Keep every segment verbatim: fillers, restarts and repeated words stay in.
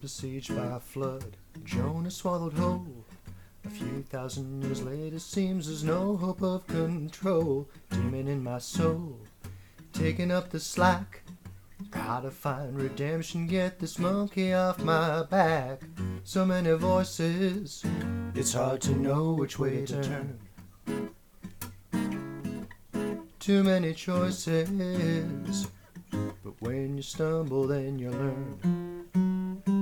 besieged by a flood, Jonah swallowed whole. A few thousand years later seems there's no hope of control. Demon in my soul, taking up the slack. Gotta find redemption, get this monkey off my back. So many voices, it's hard to know which way to turn. Too many choices, but when you stumble then you learn.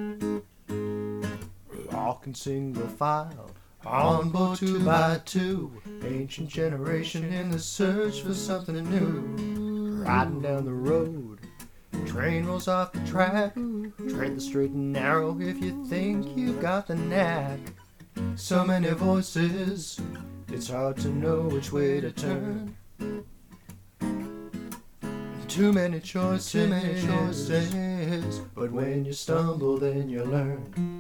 Walking single file, on board two by two. Ancient generation in the search for something new. Riding down the road, train rolls off the track. Tread the straight and narrow if you think you've got the knack. So many voices, it's hard to know which way to turn. Too many choices, too many choices, but when you stumble then you learn.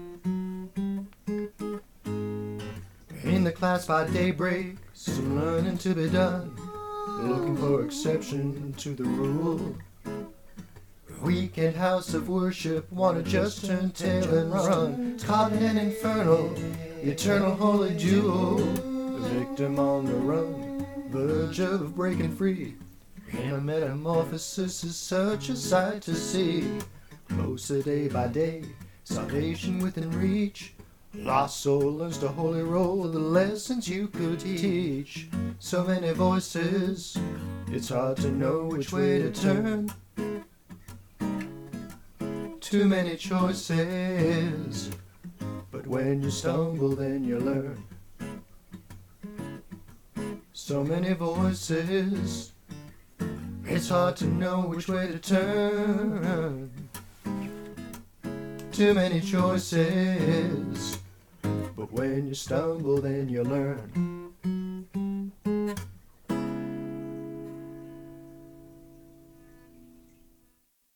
In the class by daybreak, some learning to be done. Looking for exception to the rule. Weekend house of worship, wanna just turn tail and run. Caught in an infernal, eternal holy duel. The victim on the run, verge of breaking free. In a metamorphosis is such a sight to see. Closer day by day, salvation within reach. Lost soul learns to holy roll the lessons you could teach. So many voices, it's hard to know which way to turn. Too many choices, but when you stumble then you learn. So many voices, it's hard to know which way to turn. Too many choices, but when you stumble then you learn.